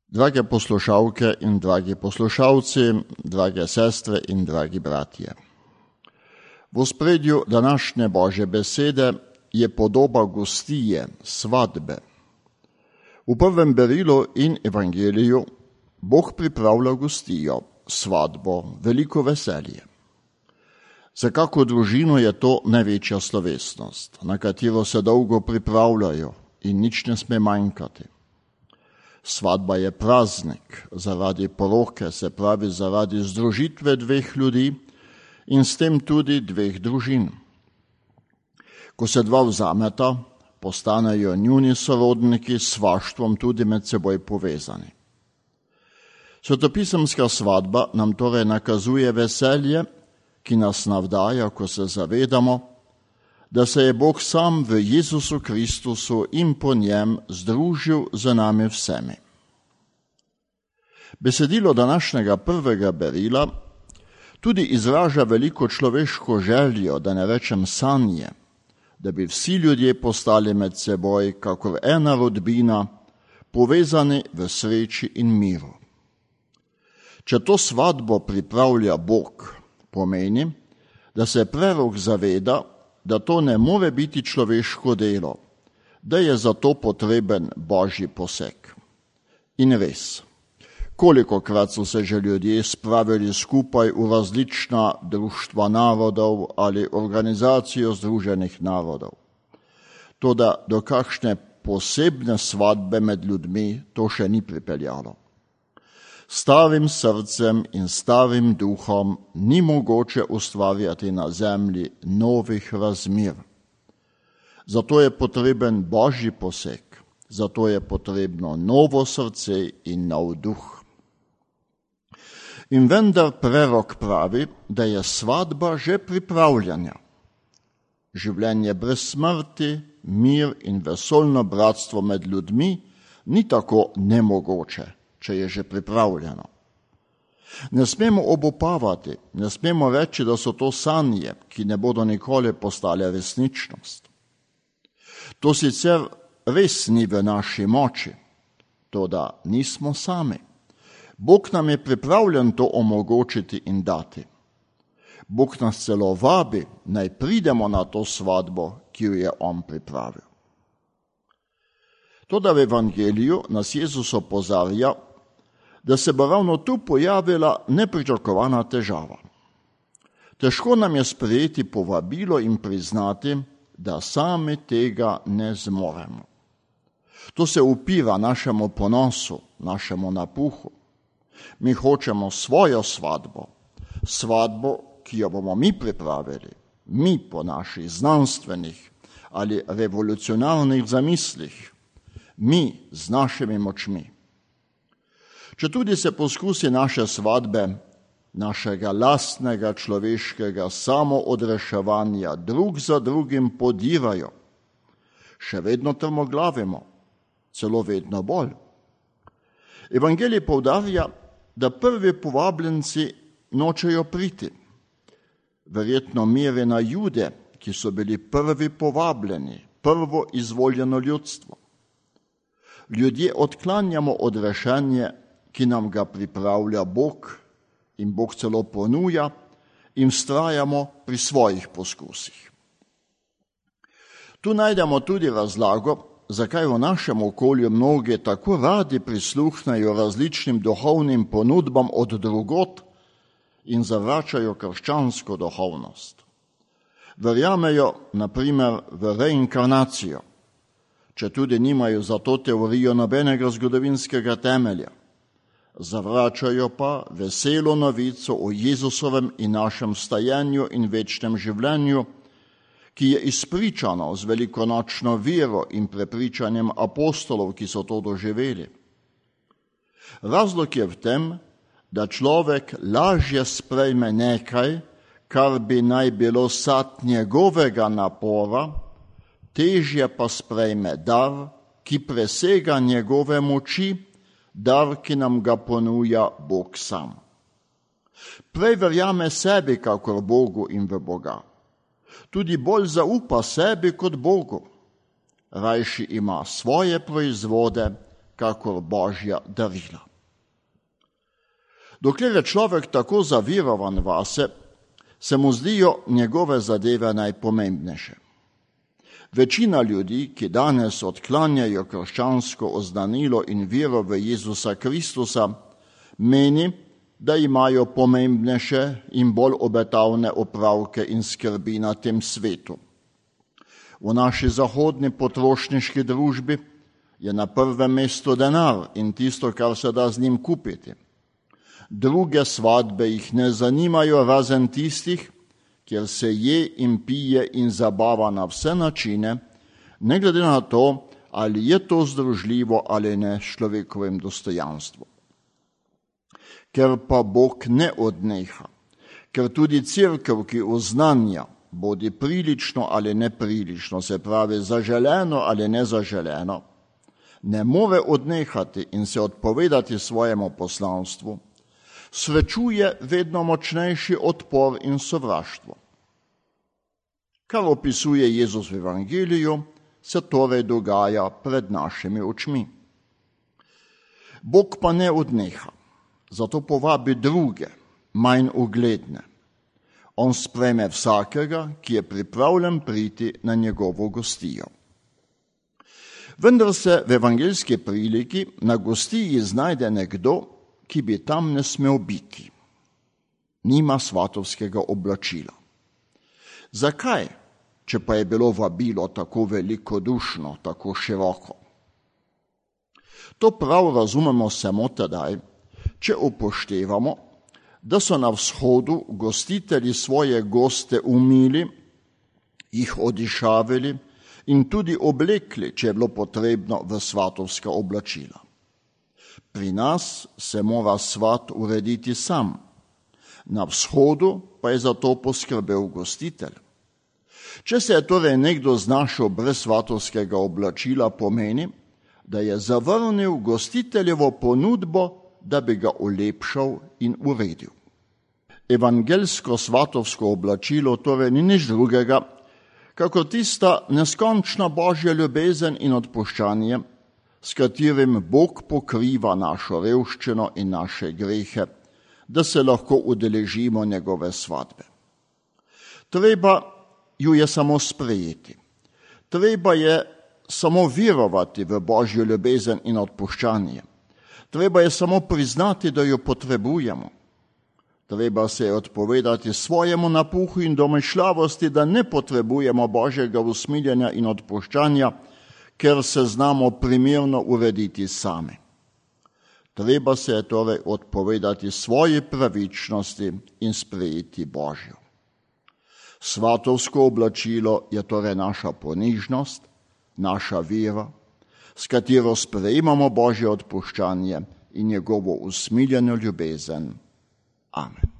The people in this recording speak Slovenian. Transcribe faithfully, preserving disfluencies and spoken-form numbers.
Drage poslušalke in dragi poslušalci, drage sestre in dragi bratje. V ospredju današnje Božje besede je podoba gostije, svadbe. V prvem berilu in evangeliju Bog pripravlja gostijo, svadbo, veliko veselje. Za kako družino je to največja slovesnost, na katero se dolgo pripravljajo in nič ne sme manjkati. Svadba je praznik zaradi poroke, se pravi zaradi združitve dveh ljudi in s tem tudi dveh družin. Ko se dva vzameta, postanejo njuni sorodniki s svaštvom tudi med seboj povezani. Svetopisemska svadba nam torej nakazuje veselje, ki nas navdaja, ko se zavedamo, da se je Bog sam v Jezusu Kristusu in po njem združil z nami vsemi. Besedilo današnjega prvega berila tudi izraža veliko človeško željo, da ne rečem sanje, da bi vsi ljudje postali med seboj, kakor ena rodbina, povezani v sreči in miru. Če to svadbo pripravlja Bog, pomeni, da se prerok zaveda, da to ne more biti človeško delo, da je za to potreben Božji poseg. In res, kolikokrat so se že ljudje spravili skupaj v različna društva narodov ali organizacijo Združenih narodov. Toda do kakšne posebne svadbe med ljudmi to še ni pripeljalo. Starim srcem in starim duhom ni mogoče ustvarjati na zemlji novih razmer. Zato je potreben Božji poseg, zato je potrebno novo srce in nov duh. In vendar prerok pravi, da je svadba že pripravljena. Življenje brez smrti, mir in vesoljno bratstvo med ljudmi ni tako nemogoče, če je že pripravljeno. Ne smemo obupavati, ne smemo reči, da so to sanje, ki ne bodo nikoli postale resničnost. To sicer res ni v naši moči, toda nismo sami. Bog nam je pripravljen to omogočiti in dati. Bog nas celo vabi, naj pridemo na to svadbo, ki jo je on pripravil. Toda v evangeliju nas Jezus opozarja, da se bo ravno tu pojavila nepričakovana težava. Težko nam je sprejeti povabilo in priznati, da sami tega ne zmoremo. To se upira našemu ponosu, našemu napuhu. Mi hočemo svojo svadbo, svadbo, ki jo bomo mi pripravili, mi po naših znanstvenih ali revolucionarnih zamislih, mi z našimi močmi. Četudi se poskusi naše svadbe, našega lastnega človeškega samoodreševanja drug za drugim podirajo, še vedno trmoglavimo, celo vedno bolj. Evangelij poudarja, da prvi povabljenci nočejo priti. Verjetno meri na Jude, ki so bili prvi povabljeni, prvo izvoljeno ljudstvo. Ljudje odklanjamo odrešenje, ki nam ga pripravlja Bog in Bog celo ponuja, in vztrajamo pri svojih poskusih. Tu najdemo tudi razlago, zakaj v našem okolju mnogi tako radi prisluhnejo različnim duhovnim ponudbam od drugot in zavračajo krščansko duhovnost. Verjamejo, na primer, v reinkarnacijo, če tudi nimajo za to teorijo nobenega zgodovinskega temelja. Zavračajo pa veselo novico o Jezusovem in našem vstajenju in večnem življenju, ki je izpričano z velikonočno vero in prepričanjem apostolov, ki so to doživeli. Razlog je v tem, da človek lažje sprejme nekaj, kar bi naj bilo sad njegovega napora, težje pa sprejme dar, ki presega njegove moči, dar, ki nam ga ponuja Bog sam. Prej verjame sebi, kakor Bogu in v Boga. Tudi bolj zaupa sebi kot Bogu. Rajši ima svoje proizvode, kakor Božja darila. Dokler je človek tako zavirovan vase, se mu zdijo njegove zadeve najpomembnejše. Večina ljudi, ki danes odklanjajo krščansko oznanilo in vero v Jezusa Kristusa, meni, da imajo pomembnejše in bolj obetavne opravke in skrbi na tem svetu. V naši zahodni potrošniški družbi je na prvem mestu denar in tisto, kar se da z njim kupiti. Druge svatbe jih ne zanimajo, razen tistih, kjer se je in pije in zabava na vse načine, ne glede na to, ali je to združljivo ali ne s človekovim dostojanstvom. Ker pa Bog ne odneha, ker tudi cerkev, ki oznanja, bodi prilično ali neprilično, se pravi zaželeno ali nezaželeno, ne more odnehati in se odpovedati svojemu poslanstvu, srečuje vedno močnejši odpor in sovraštvo. Kar opisuje Jezus v Evangeliju, se torej dogaja pred našimi očmi. Bog pa ne odneha, zato povabi druge, manj ugledne. On sprejme vsakega, ki je pripravljen priti na njegovo gostijo. Vendar se v evangeljski priliki na gostiji znajde nekdo, ki bi tam ne smel biti. Nima svatovskega oblačila. Zakaj, če pa je bilo vabilo tako velikodušno, tako široko? To prav razumemo samo tedaj, če upoštevamo, da so na vzhodu gostitelji svoje goste umili, jih odišavili in tudi oblekli, če je bilo potrebno, v svatovska oblačila. Pri nas se mora svat urediti sam, na vzhodu pa je za to poskrbel gostitelj. Če se je torej nekdo znašel brez svatovskega oblačila, pomeni, da je zavrnil gostiteljevo ponudbo, da bi ga olepšal in uredil. Evangeljsko svatovsko oblačilo torej ni nič drugega, kako tista neskončna Božja ljubezen in odpuščanje, s katerim Bog pokriva našo revščino in naše grehe, da se lahko udeležimo njegove svatbe. Treba ju je samo sprejeti. Treba je samo verovati v Božjo ljubezen in odpuščanje. Treba je samo priznati, da jo potrebujemo. Treba se je odpovedati svojemu napuhu in domišljavosti, da ne potrebujemo Božjega usmiljenja in odpuščanja, ker se znamo primerno urediti sami. Treba se je torej odpovedati svoji pravičnosti in sprejeti Božjo. Svatovsko oblačilo je torej naša ponižnost, naša vera, s katero sprejemamo Božje odpuščanje in njegovo usmiljeno ljubezen. Amen.